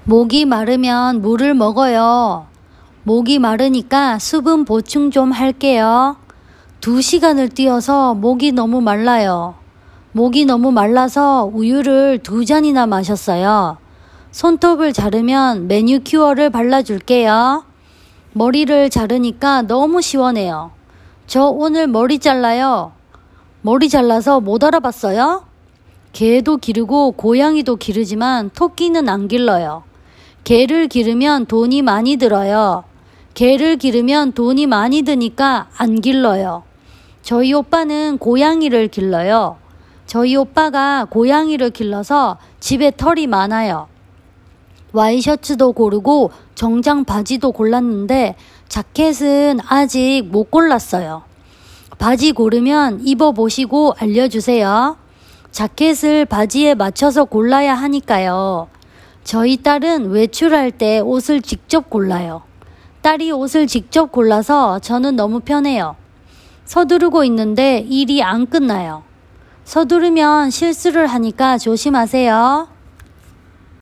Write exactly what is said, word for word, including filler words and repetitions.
목이 마르면 물을 먹어요. 목이 마르니까 수분 보충 좀 할게요. 두 시간을 뛰어서 목이 너무 말라요. 목이 너무 말라서 우유를 두 잔이나 마셨어요. 손톱을 자르면 매니큐어를 발라줄게요. 머리를 자르니까 너무 시원해요. 저 오늘 머리 잘라요. 머리 잘라서 못 알아봤어요? 개도 기르고 고양이도 기르지만 토끼는 안 길러요. 개를 기르면 돈이 많이 들어요. 개를 기르면 돈이 많이 드니까 안 길러요. 저희 오빠는 고양이를 길러요. 저희 오빠가 고양이를 길러서 집에 털이 많아요. 와이셔츠도 고르고 정장 바지도 골랐는데 자켓은 아직 못 골랐어요. 바지 고르면 입어보시고 알려주세요. 자켓을 바지에 맞춰서 골라야 하니까요. 저희 딸은 외출할 때 옷을 직접 골라요. 딸이 옷을 직접 골라서 저는 너무 편해요. 서두르고 있는데 일이 안 끝나요. 서두르면 실수를 하니까 조심하세요.